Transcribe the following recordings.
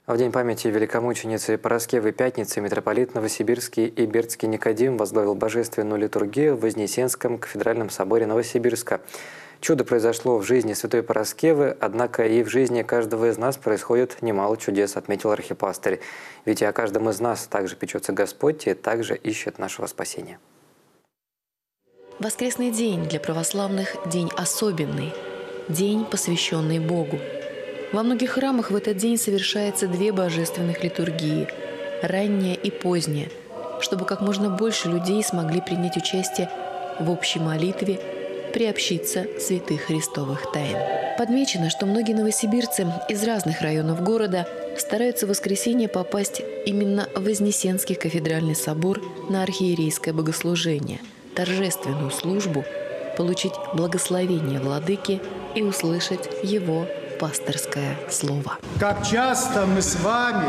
В день памяти великомученицы Параскевы Пятницы митрополит Новосибирский и Бердский Никодим возглавил божественную литургию в Вознесенском кафедральном соборе Новосибирска. Чудо произошло в жизни святой Параскевы, однако и в жизни каждого из нас происходит немало чудес, отметил архипастырь. Ведь и о каждом из нас также печется Господь и также ищет нашего спасения. Воскресный день для православных – день особенный, день, посвященный Богу. Во многих храмах в этот день совершается две божественных литургии – ранняя и поздняя, чтобы как можно больше людей смогли принять участие в общей молитве, приобщиться святых христовых тайн. Подмечено, что многие новосибирцы из разных районов города стараются в воскресенье попасть именно в Вознесенский кафедральный собор на архиерейское богослужение, торжественную службу, получить благословение владыки и услышать его пасторское слово. Как часто мы с вами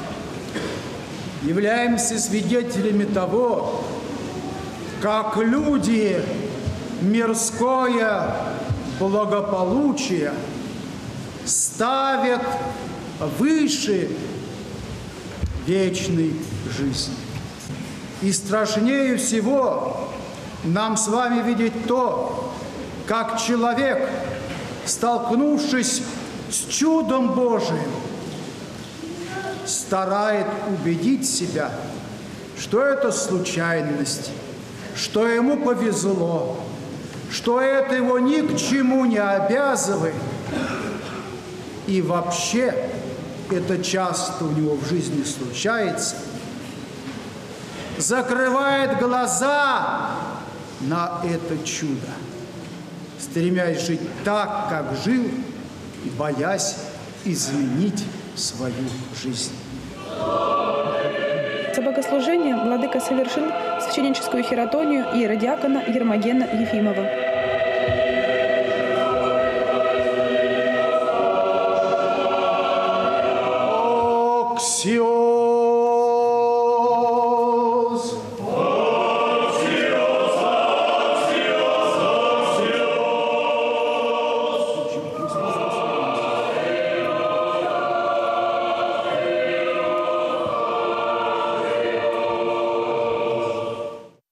являемся свидетелями того, как люди мирское благополучие ставят выше вечной жизни. И страшнее всего нам с вами видеть то, как человек, столкнувшись с чудом Божиим, старает убедить себя, что это случайность, что ему повезло, что это его ни к чему не обязывает. И вообще это часто у него в жизни случается. Закрывает глаза на это чудо, стремясь жить так, как жил, и боясь изменить свою жизнь. За богослужение владыка совершил священническую хиротонию иеродиакона Ермогена Ефимова. Оксио!